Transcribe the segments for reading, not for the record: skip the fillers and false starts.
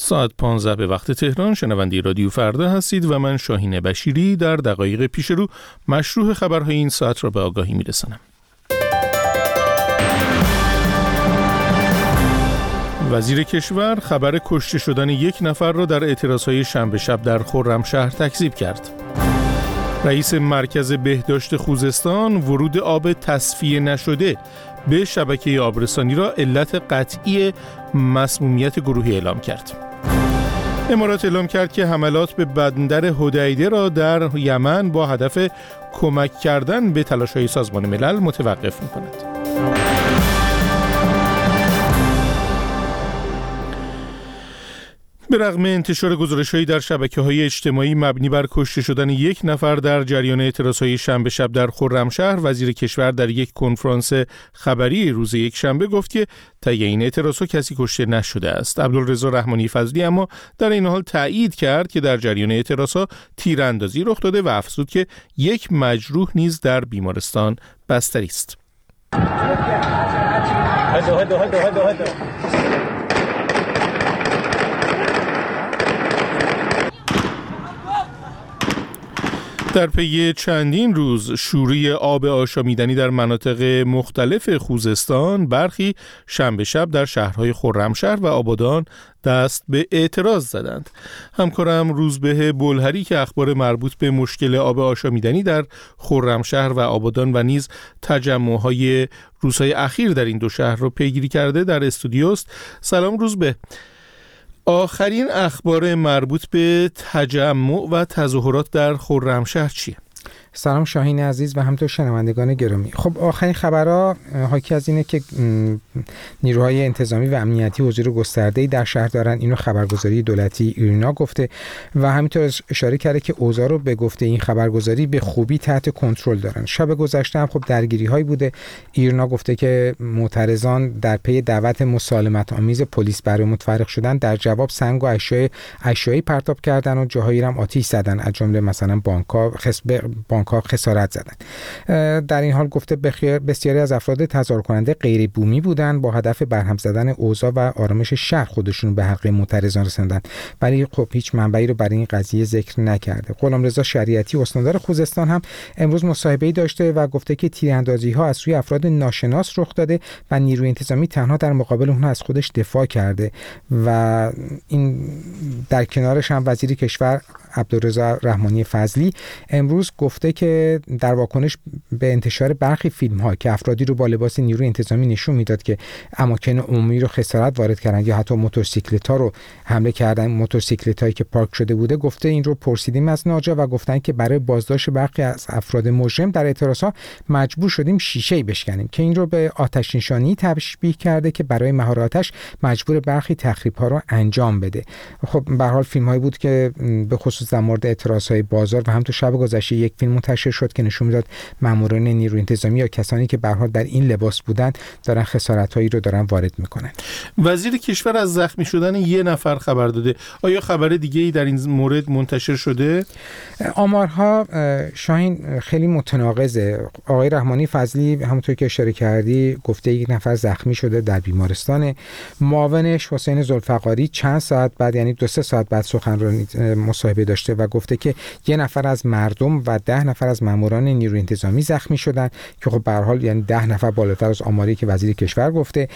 ساعت 15 به وقت تهران شنونده رادیو فردا هستید و من شاهین بشیری در دقایق پیش رو مشروع خبرهای این ساعت را به آگاهی میرسانم. وزیر کشور خبر کشته شدن یک نفر را در اعتراضهای شنبه شب در خرمشهر تکذیب کرد. رئیس مرکز بهداشت خوزستان ورود آب تصفیه نشده به شبکه آبرسانی را علت قطعی مسمومیت گروهی اعلام کرد. امارات اعلام کرد که حملات به بندر حدیده را در یمن با هدف کمک کردن به تلاش‌های سازمان ملل متوقف می‌کند. به رغم انتشار گزارش‌هایی در شبکه‌های اجتماعی مبنی بر کشته شدن یک نفر در جریان اعتراضهای شنبه شب در خرمشهر، وزیر کشور در یک کنفرانس خبری روز یک شنبه گفت که طی این اعتراضها کسی کشته نشده است. عبدالرضا رحمانی فضلی اما در این حال تایید کرد که در جریان اعتراضها تیراندازی رخ داده و افزود که یک مجروح نیز در بیمارستان بستری است. در پی چندین روز شوری آب آشامیدنی در مناطق مختلف خوزستان، برخی شنبه شب در شهرهای خرمشهر و آبادان دست به اعتراض زدند. همکارم روزبه بلهری که اخبار مربوط به مشکل آب آشامیدنی در خرمشهر و آبادان و نیز تجمع‌های روزهای اخیر در این دو شهر را پیگیری کرده در استودیوست. سلام روزبه. آخرین اخبار مربوط به تجمع و تظاهرات در خرمشهر چیه؟ سلام شاهین عزیز و همینطور شنوندگان گرامی. خب آخرین خبرها حاکی از اینه که نیروهای انتظامی و امنیتی حضور گسترده‌ای در شهر دارن. اینو خبرگزاری دولتی ایرنا گفته و همینطور اشاره کرده که اوضاع رو به گفته این خبرگزاری به خوبی تحت کنترل دارن. شب گذشته هم خب درگیری‌هایی بوده. ایرنا گفته که معترضان در پی دعوت مسالمت آمیز پلیس برای متفرق شدن در جواب سنگ و اشیایی پرتاب کردن و جاهایی هم آتش زدن، از جمله مثلا بانک‌ها خسارت زدند. در این حال گفته بسیاری از افراد تظاهر کننده غیر بومی بودند، با هدف برهم زدن اوضاع و آرامش شهر خودشون به حلقه معترضان رساندن، ولی خب هیچ منبعی رو برای این قضیه ذکر نکرده. غلامرضا شریعتی استاندار خوزستان هم امروز مصاحبه‌ای داشته و گفته که تیراندازی‌ها از سوی افراد ناشناس رخ داده و نیروی انتظامی تنها در مقابل اونها از خودش دفاع کرده و این در کنارش هم وزیر کشور عبدالرضا رحمانی فضلی امروز گفته که در واکنش به انتشار برخی فیلم‌ها که افرادی رو با لباس نیروی انتظامی نشون میداد که اماکن عمومی رو خسارت وارد کردن یا حتی موتورسیکلت‌ها رو حمله کردن، موتورسیکلت‌هایی که پارک شده بوده، گفته این رو پرسیدیم از ناجا و گفتن که برای بازداشت برخی از افراد مجرم در اعتراضها مجبور شدیم شیشه‌ای بشکنیم، که این رو به آتش نشانی تشبیه کرده که برای مهار آتش مجبور برخی تخریب‌ها رو انجام بده. خب به هر حال فیلم‌هایی بود که به خصوص در مورد اعتراضهای بازار و هم تو شب گذشته یک فیلم منتشر شد که نشون میداد ماموران نیروی انتظامی یا کسانی که به هر حال در این لباس بودن دارن خسارت‌هایی رو دارن وارد میکنن. وزیر کشور از زخمی شدن یک نفر خبر داده. آیا خبر دیگه‌ای در این مورد منتشر شده؟ آمارها شاهین خیلی متناقضه. آقای رحمانی فضلی همونطور که اشاره کردی گفته یک نفر زخمی شده در بیمارستان. معاونش حسین ذوالفقاری چند ساعت بعد، یعنی 2-3 ساعت بعد سخنرانی مصاحبه داشته و گفته که 1 نفر از مردم و 10 نفر از ماموران نیروی انتظامی زخمی شدن، که خب به هر حال یعنی 10 نفر بالاتر از آماری که وزیر کشور گفته.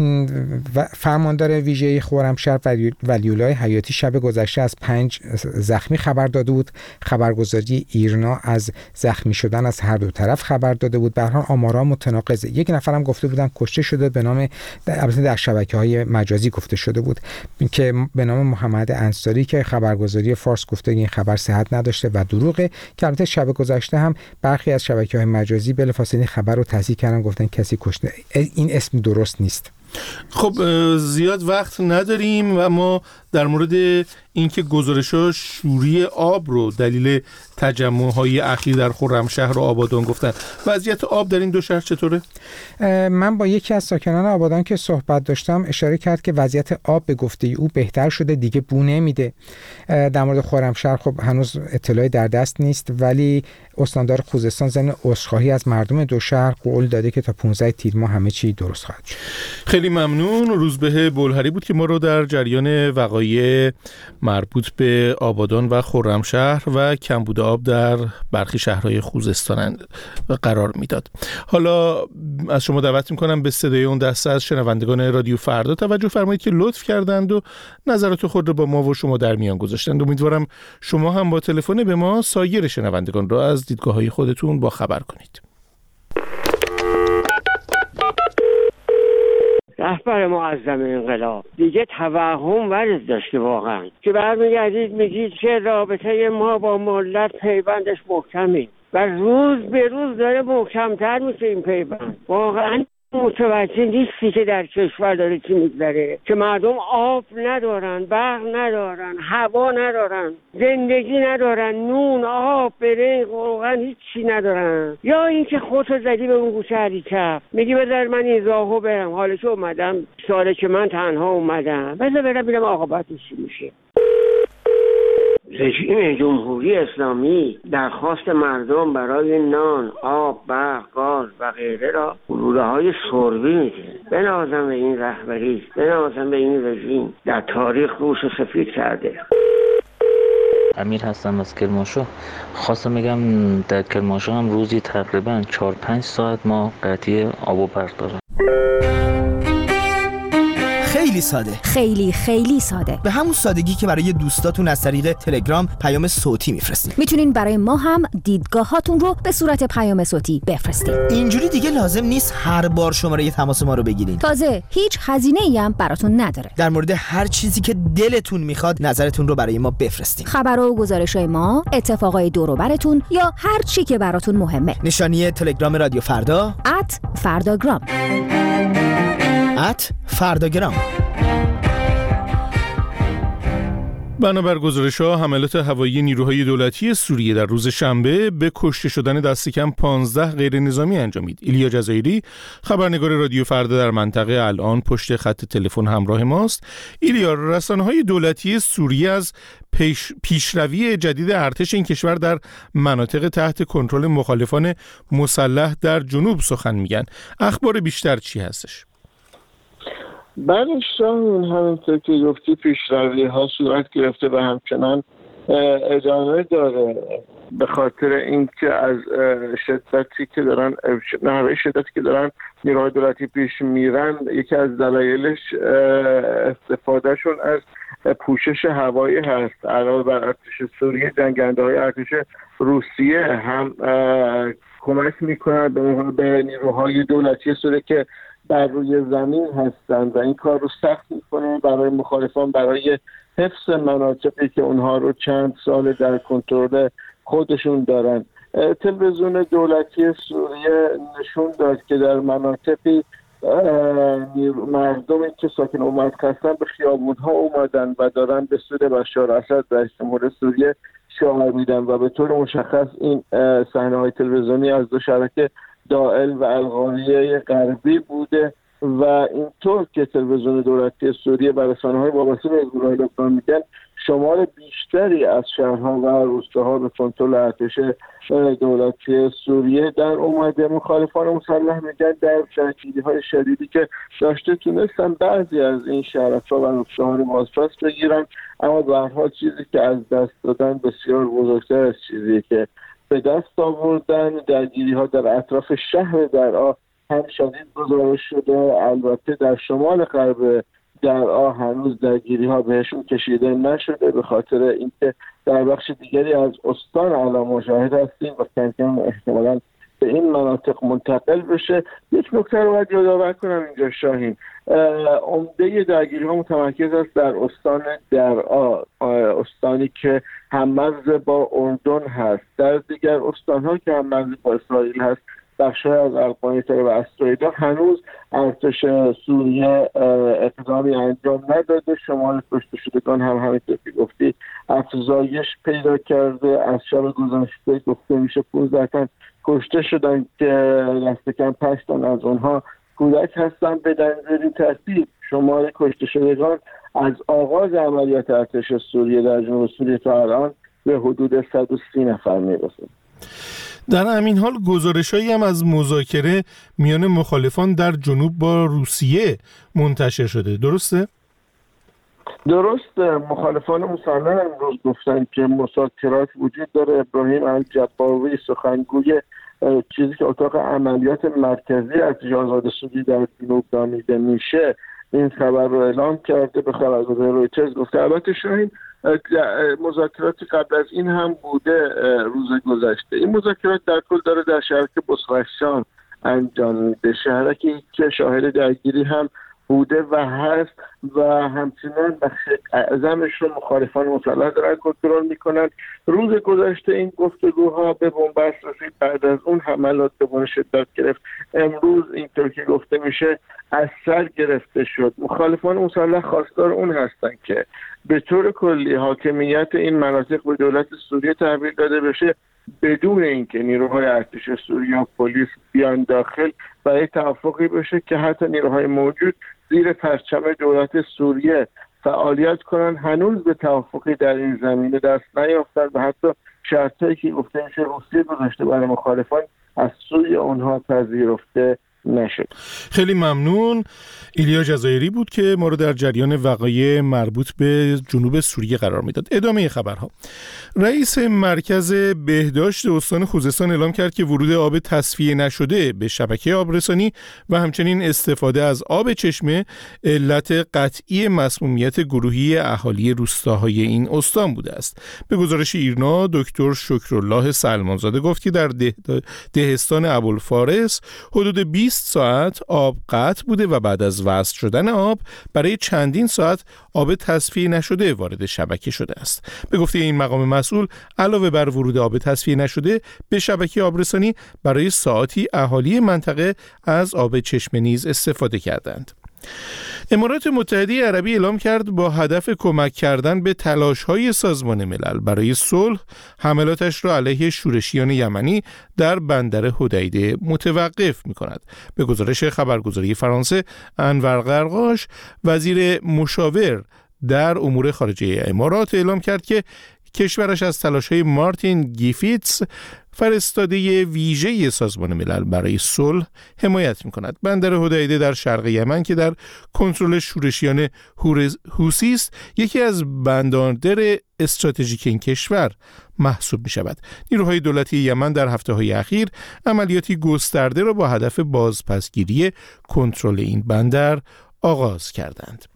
و فرماندار ویژه خرمشهر ولی‌الله حیاتی شب گذشته از 5 زخمی خبر داده بود. خبرگزاری ایرنا از زخمی شدن از هر دو طرف خبر داده بود. به هر حال آمارها متناقضه. 1 نفرم گفته بودن کشته شده به نام، البته در شبکه‌های مجازی گفته شده بود، که به نام محمد انصاری، که خبرگزاری فارس گفته این خبر صحت نداشته و دروغه، که البته شب گذشته هم برخی از شبکه‌های مجازی بلافاصله خبر رو تصحیح کردن، گفتن کسی کشته. این اسم درست نیست. خب زیاد وقت نداریم و ما در مورد اینکه گزارش‌ها شوری آب رو دلیل تجمع‌های اخیر در خرمشهر و آبادان گفتن. وضعیت آب در این دو شهر چطوره؟ من با یکی از ساکنان آبادان که صحبت داشتم اشاره کرد که وضعیت آب به گفته او بهتر شده، دیگه بو نمیده. در مورد خرمشهر خب هنوز اطلاعی در دست نیست، ولی استاندار خوزستان ضمن عذرخواهی از مردم دو شهر قول داده که تا 15 تیر ماه همه چی درست خواهد شد. خیلی ممنون. روزبه بلهری بود که ما رو در جریان وقایع مربوط به آبادان و خرمشهر و کمبود آب در برخی شهرهای خوزستان قرار میداد. حالا از شما دعوت میکنم به صدای اون دسته از شنوندگان رادیو فردا توجه فرمایید که لطف کردند و نظرات خود رو با ما و شما در میان گذاشتند. امیدوارم شما هم با تلفن به ما سایر شنوندگان را از دیدگاه‌های خودتون با خبر کنید. رهبر معظم انقلاب دیگه توهم ورز داشته واقعا که برمیگردید میگید که رابطه ما با ملت پیوندش محکمه و روز به روز داره محکمتر میشه این پیوند. واقعا متوجه نیستی که در کشور داره چی میگذره، که مردم آب ندارن، برق ندارن، هوا ندارن، زندگی ندارن، نون، آب، برنج، روغن، هیچ چی ندارن. یا اینکه خودتو زدی به اون گوشه هریکف میگی بذار من این راهو برم، حالا که اومدم ساله که من تنها اومدم بذار برم ببینم عاقبتش چی میشه. رژیم جمهوری اسلامی درخواست مردم برای نان، آب، برق، گاز و غیره را گلوله‌های سربی میده. بنازم به این رهبری، بنازم به این رژیم در تاریخ روش سفید کرده. امیر هستم از کرمانشاه. خواستم میگم در کرمانشاه هم روزی تقریبا 4-5 ساعت ما قطعی آب و برق داریم. خیلی ساده، خیلی ساده، به همون سادگی که برای دوستاتون از طریق تلگرام پیام صوتی میفرستید. میتونین برای ما هم دیدگاهاتون رو به صورت پیام صوتی بفرستید. اینجوری دیگه لازم نیست هر بار شماره تماس ما رو بگیرین. تازه هیچ هزینه‌ای هم براتون نداره. در مورد هر چیزی که دلتون میخواد نظرتون رو برای ما بفرستید. خبرها و گزارش‌های ما، اتفاقای دور و برتون یا هر چی که براتون مهمه. نشانی تلگرام رادیو فردا @فرداگرام. @فرداگرام. بنابر گزارش‌ها حملات هوایی نیروهای دولتی سوریه در روز شنبه به کشته شدن دست کم 15 غیر نظامی انجامید. ایلیا جزایری خبرنگار رادیو فردا در منطقه الان پشت خط تلفن همراه ماست. ایلیا، رسانه‌های دولتی سوریه از پیشروی جدید ارتش این کشور در مناطق تحت کنترل مخالفان مسلح در جنوب سخن میگن. اخبار بیشتر چی هستش؟ بعدش این همینطور که گفتی پیشروی ها صورت گرفته و همچنان ادامه داره، به خاطر اینکه از شدتی که دارن نیروهای دولتی پیش میرن، یکی از دلایلش استفادهشون از پوشش هوایی هست. علاوه بر ارتش سوریه، جنگنده‌های ارتش روسیه هم کمک میکنن به نیروهای دولتی سوریه که بر روی زمین هستند و این کار رو سخت میکنه برای مخالفان، برای حفظ مناطقی که اونها رو چند سال در کنترل خودشون دارن. تلویزیون دولتی سوریه نشون داد که در مناطقی مردمی که ساکن عمق هستن به خیابون‌ها اومدن و دارن به سوی بشار اسد رئیس جمهور سوریه شعار میدن و به طور مشخص این صحنه‌های تلویزیونی از دو شبکه دائل و القالیه غربی بوده و اینطور که تلویزیون دولتی سوریه و رسانه‌های وابسته به حزب الله لبنان میگن شمار بیشتری از شهرها و روستاها به کنترل ارتش دولتی سوریه در اومده. مخالفان مسلح میگن در درگیری‌های شدیدی که داشته تونستن بعضی از این شهرها و روستاها رو بازپس بگیرن، اما به هر حال چیزی که از دست دادن بسیار بزرگتر از چیزی که به دست آوردن. درگیری‌ها در اطراف شهر درعا هم شدید گزارش شده. البته در شمال غرب درعا هنوز درگیری‌ها بهشون کشیده نشده، به خاطر اینکه در بخش دیگری از استان الان مشاهد هستیم و کم کم احتمالاً به این مناطق منتقل بشه. یک نکته رو باید یادآور کنم اینجا شاهین، عمده درگیری‌ها متمرکز است در استان درعا، استانی که هم‌مرز با اردن هست. در دیگر استان‌ها که هم‌مرز با اسرائیل هست بخش‌های از القاعده و استرویدا هنوز ارتش سوریه اقدامی انجام نداده. شمار کشته شدگان هم همینطور که گفتی افزایش پیدا کرده. از شب گذشته گفته میشه 15 تن کشته شدن که دست کم 5 تن از اونها کودک هستن. به این ترتیب شمار کشته شدگان از آغاز عملیات ارتش سوریه در جنوب سوریه تا الان به حدود 130 نفر میرسه. در همین حال گزارش‌هایی هم از مذاکره میان مخالفان در جنوب با روسیه منتشر شده، درسته؟ درست. مخالفان مسلح امروز گفتن که مذاکرات وجود داره. ابراهیم الجباری سخنگوی چیزی که اتاق عملیات مرکزی ارتش آزاد سوریه در جنوب نامیده میشه این خبر رو اعلام کرده. به خبرگزاری رویترز گفته. البته شاید مذاکرات قبل از این هم بوده روز گذشته. این مذاکرات در کل داره در شهر بوسرخشان انجام میده، شهرکی که شاهد درگیری هم بوده و هست و همچنان بخش اعظمش رو مخالفان مسلح دارن کنترل میکنن. روز گذشته این گفتگوها به بنبست رسید، بعد از اون حملات به شدت گرفت. امروز اینطور که گفته میشه از سر گرفته شد. مخالفان مسلح خواستار اون هستن که به طور کلی حاکمیت این مناطق به دولت سوریه تحویل داده بشه بدون اینکه نیروهای ارتش سوریه و پلیس بیان داخل و یک توافقی بشه که حتی نیروهای موجود زیر پرچم دولت سوریه فعالیت کنن. هنوز به توافقی در این زمینه دست نیافتن و حتی شرطایی که گفته میشه روسیه گذاشته برای مخالفان از سوی اونها پذیرفته نشد. خیلی ممنون. ایلیا جزایری بود که ما رو در جریان وقایع مربوط به جنوب سوریه قرار میداد. ادامه خبرها. رئیس مرکز بهداشت استان خوزستان اعلام کرد که ورود آب تصفیه نشده به شبکه آبرسانی و همچنین استفاده از آب چشمه علت قطعی مسمومیت گروهی اهالی روستاهای این استان بوده است. به گزارش ایرنا دکتر شکرالله سلمانزاده گفت که در دهستان ابوالفارس حدود 20 ساعت آب قطع بوده و بعد از وصل شدن آب برای چندین ساعت آب تصفیه نشده وارد شبکه شده است. به گفته این مقام مسئول علاوه بر ورود آب تصفیه نشده به شبکه آبرسانی برای ساعاتی اهالی منطقه از آب چشمه نیز استفاده کردند. امارات متحده عربی اعلام کرد با هدف کمک کردن به تلاش‌های سازمان ملل برای صلح حملاتش را علیه شورشیان یمنی در بندر حدیده متوقف می‌کند. به گزارش خبرگزاری فرانسه انور قرقاش وزیر مشاور در امور خارجه امارات اعلام کرد که کشورش از تلاش‌های مارتین گیفیتس فرستاده ویژه سازمان ملل برای صلح حمایت می‌کند. بندر حدیده در شرق یمن که در کنترل شورشیان حوثی است، یکی از بندر استراتژیک این کشور محسوب می‌شود. نیروهای دولتی یمن در هفته‌های اخیر عملیاتی گسترده را با هدف بازپسگیری کنترل این بندر آغاز کردند.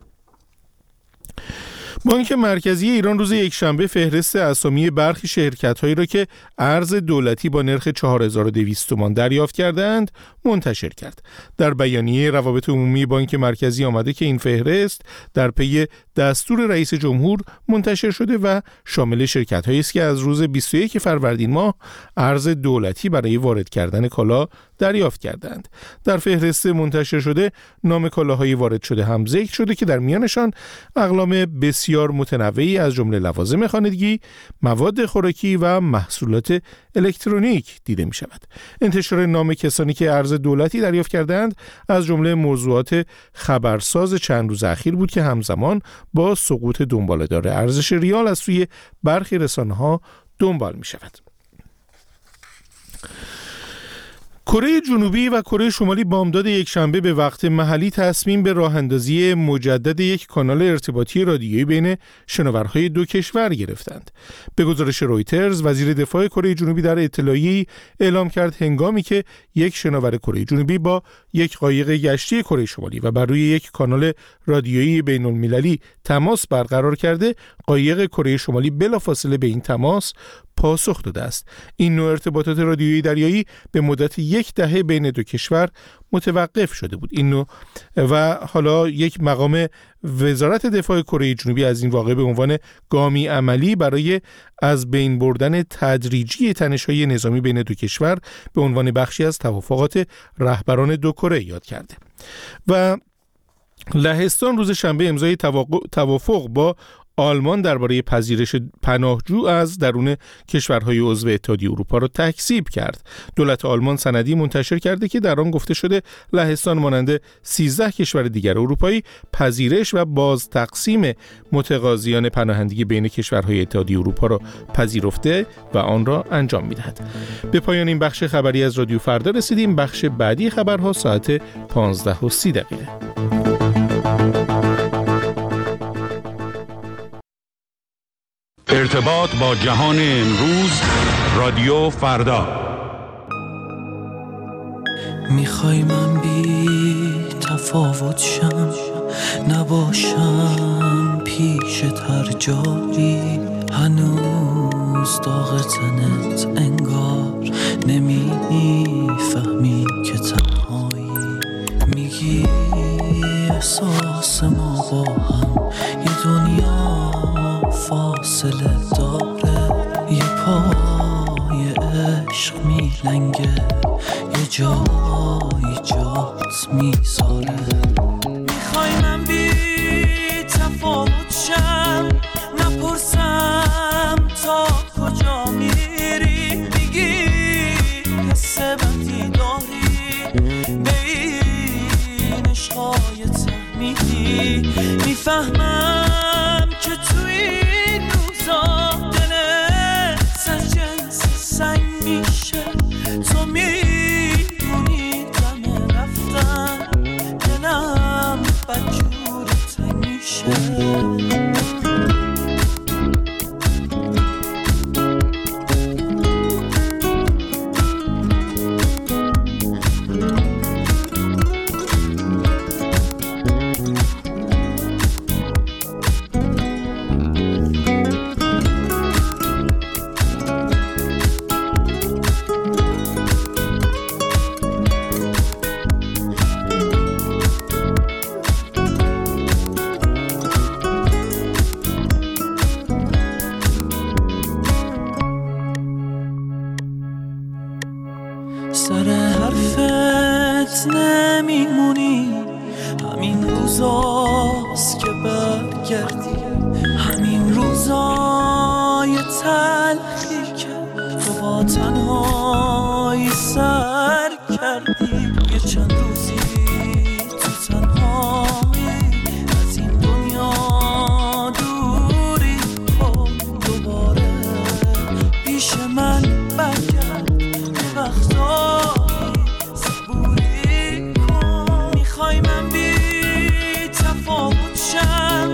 بانک مرکزی ایران روز یکشنبه فهرست اسامی برخی شرکت‌هایی را که ارز دولتی با نرخ 4200 تومان دریافت کردند منتشر کرد. در بیانیه روابط عمومی بانک مرکزی آمده که این فهرست در پی دستور رئیس جمهور منتشر شده و شامل شرکت‌هایی است که از روز 21 فروردین ماه ارز دولتی برای وارد کردن کالا دریافت کردند. در فهرست منتشر شده نام کالاهای وارد شده هم ذکر شده که در میانشان اقلام بسیار متنوعی از جمله لوازم خانگی، مواد خوراکی و محصولات الکترونیک دیده می شود. انتشار نام کسانی که ارز دولتی دریافت کردند از جمله موضوعات خبرساز چند روز اخیر بود که همزمان با سقوط دنباله‌دار ارزش ریال از سوی برخی رسانه‌ها دنبال می شود. کره جنوبی و کره شمالی بامداد یکشنبه به وقت محلی تصمیم به راه اندازی مجدد یک کانال ارتباطی رادیویی بین شناورهای دو کشور گرفتند. به گزارش رویترز وزیر دفاع کره جنوبی در اطلاعیه‌ای اعلام کرد هنگامی که یک شناور کره جنوبی با یک قایق گشتی کره شمالی و بر روی یک کانال رادیویی بین‌المللی تماس برقرار کرده، قایق کره شمالی بلافاصله به این تماس پاسخ داده است. این نوع ارتباطات رادیویی دریایی به مدت 10 دهه بین دو کشور متوقف شده بود. این نوع و حالا یک مقام وزارت دفاع کره جنوبی از این واقعه به عنوان گامی عملی برای از بین بردن تدریجی تنش‌های نظامی بین دو کشور به عنوان بخشی از توافقات رهبران دو کره یاد کرده. و لهستان روز شنبه امضای توافق با آلمان درباره پذیرش پناهجو از درون کشورهای عضو اتحادیه اروپا را تکذیب کرد. دولت آلمان سندی منتشر کرده که در آن گفته شده لهستان مانند 13 کشور دیگر اروپایی پذیرش و باز تقسیم متقاضیان پناهندگی بین کشورهای اتحادیه اروپا را پذیرفته و آن را انجام می‌دهد. به پایان این بخش خبری از رادیو فردا رسیدیم. بخش بعدی خبرها ساعت 15:30. ارتباط با جهان امروز، رادیو فردا. میخوای من بی تفاوت شم، نباشم پیشت هر جایی، هنوز داغ تنت انگار نمیفهمی که تنهایی، میگی احساس ما با هم یه دنیا فاصله داره، یه پای عشق میلنگه، یه جایی جات میذاره. میخوای من بی تفاوت شم، نپرسم تا کجا میری، میگی حس بدی داری، به این عشقای تحمیلی میفهمم که توی تو میدونی دم رفتن دلم بدجور تنگ میشه. سر حرفت نمیمونی، همین روزاست که برگردی، همین روزای تلخی که تو با تنهایی سر کردی. یه چند روزی تو تنهایی از این دنیا دوری کن، دوباره پیش من برگرد، وقتایی صبوری کن. میخوای من بی تفاوت شم،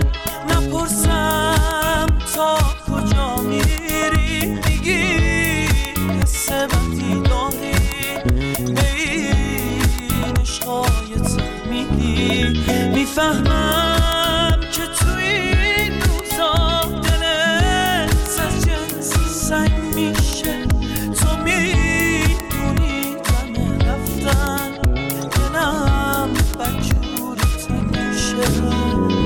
نپرسم تا کجا میری، میگی حس بدی داری، به این عشقای تحمیلی میفهمم که توی این روزا دلت از جنس سنگ میشه. تو میدونی دم رفتن دلم بدجور تنگ میشه.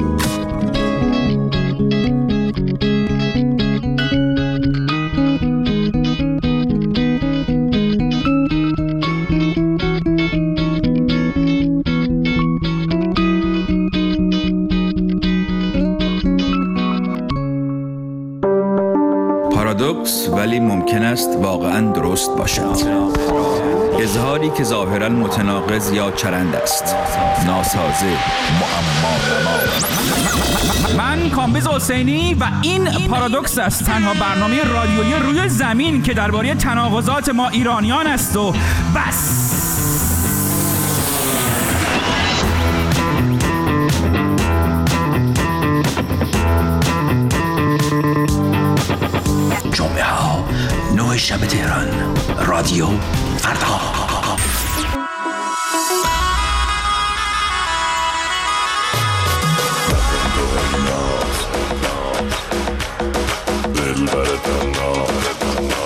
پارادوکس ولی ممکن است واقعاً درست باشد. اظهاری که ظاهراً متناقض یا چرند است، ناسازه، معما. من کامبیز حسینی و این پارادوکس است، تنها برنامه رادیویی روی زمین که درباره تناقضات ما ایرانیان است و بس. جمعه ها 9 شب تهران، رادیو فردا. دل برتن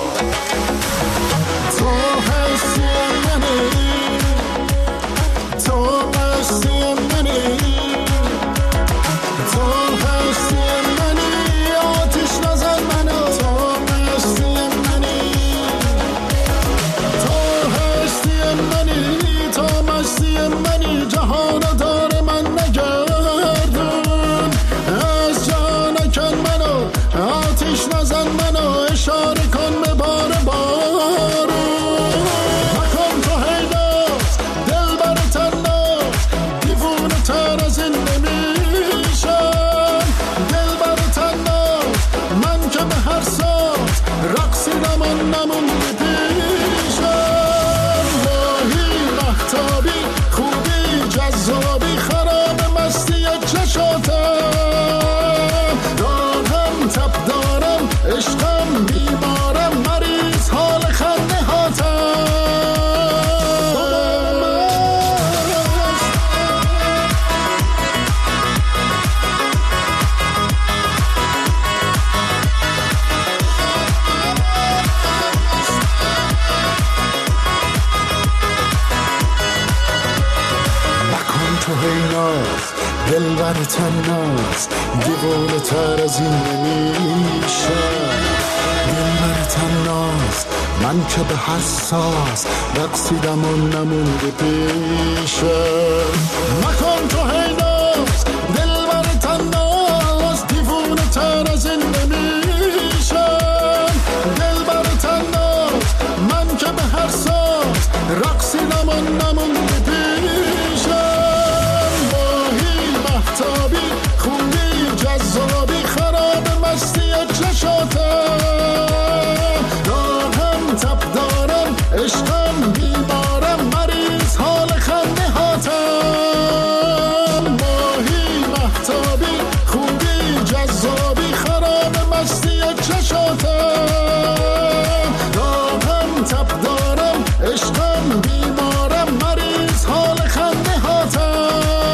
دلبر تناس دیوانه تر از این نمیشم. دلبر تناس من که به حساس رقصیدم و نمونده پیشم. مکن تو هیناس دلبر تناس دیوانه تر از این نمیشم. دلبر تناس من که به حساس رقصیدم و نمونده پیشم. ماهی محتابی خوندی جذابی خراب مستی چشاتم. راهم تب دارم عشقم بیمارم مریض حال خنده هاتم. ماهی محتابی خوندی جذابی خراب مستی چشاتم. راهم تب دارم عشقم بیمارم مریض حال خنده هاتم.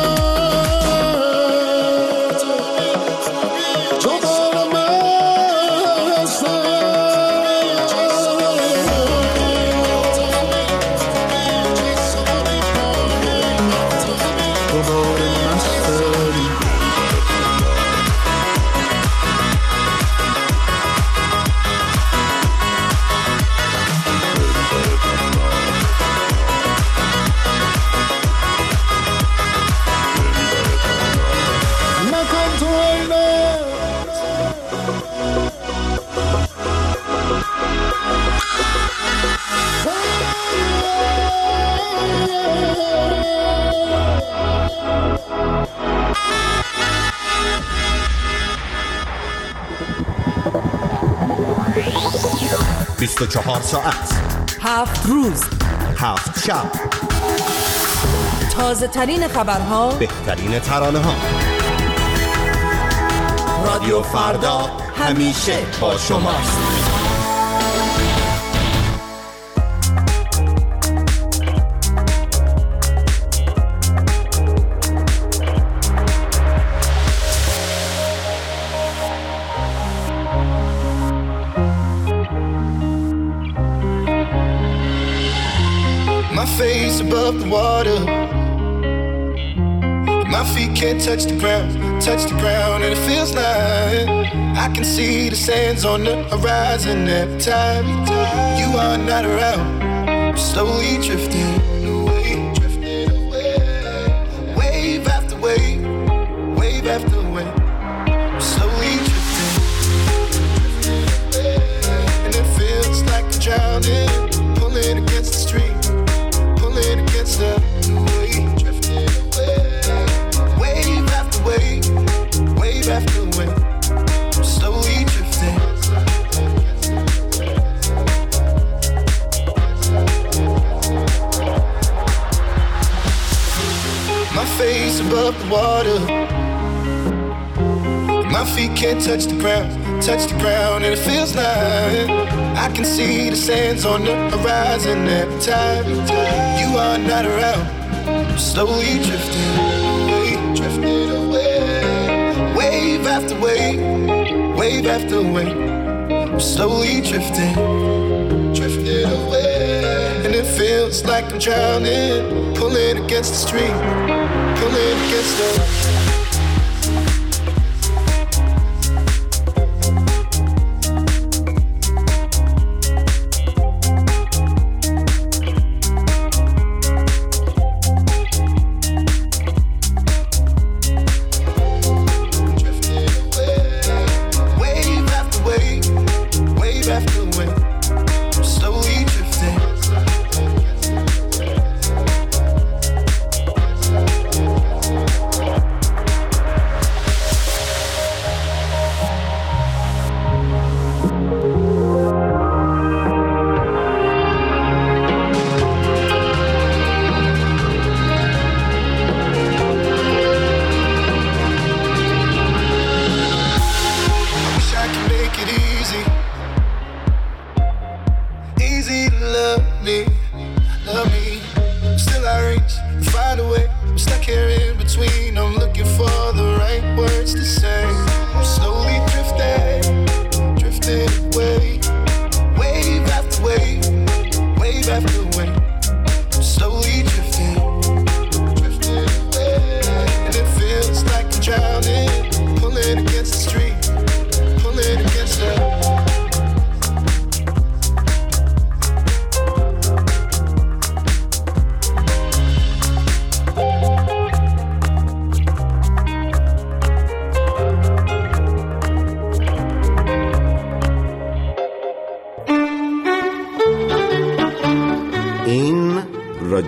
بیست و 24 ساعت 7 روز 7 شب تازه ترین خبرها، بهترین ترانه ها. رادیو فردا همیشه با شماست. Face above the water, my feet can't touch the ground, and it feels like I can see the sands on the horizon every time you are not around. I'm slowly drifting away, wave after wave, wave after wave. I'm slowly drifting, and it feels like I'm drowning, pulling against the stream. Against the wave, drifting away. Wave after wave, wave after wave. I'm slowly drifting. My face above the water. My feet can't touch the ground, and it feels like I can see the sands on the horizon every time you are not around. I'm slowly drifting away, wave after wave, wave after wave. I'm slowly drifting away, and it feels like I'm drowning, pulling against the stream, pulling against the.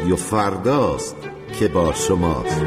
رادیو فرداست که با شماست.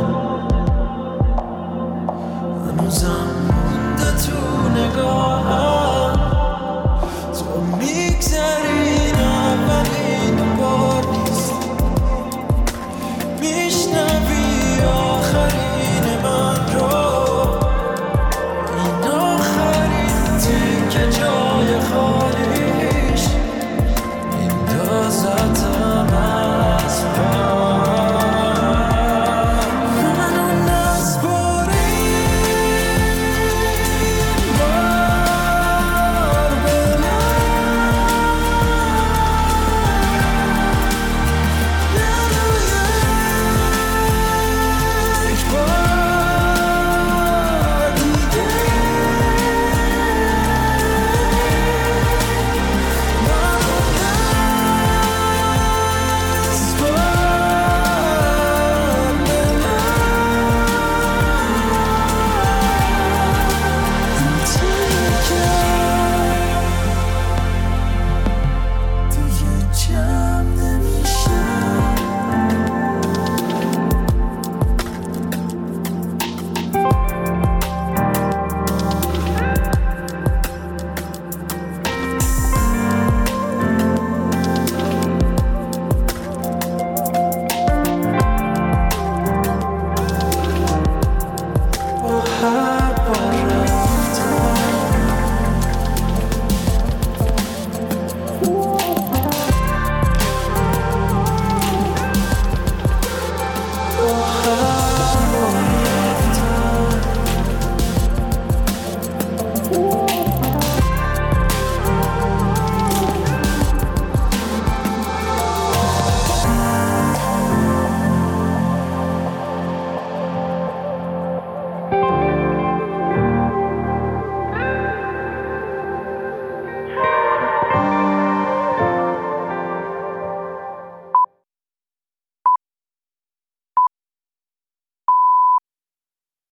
هنوزم مونده تو نگاهم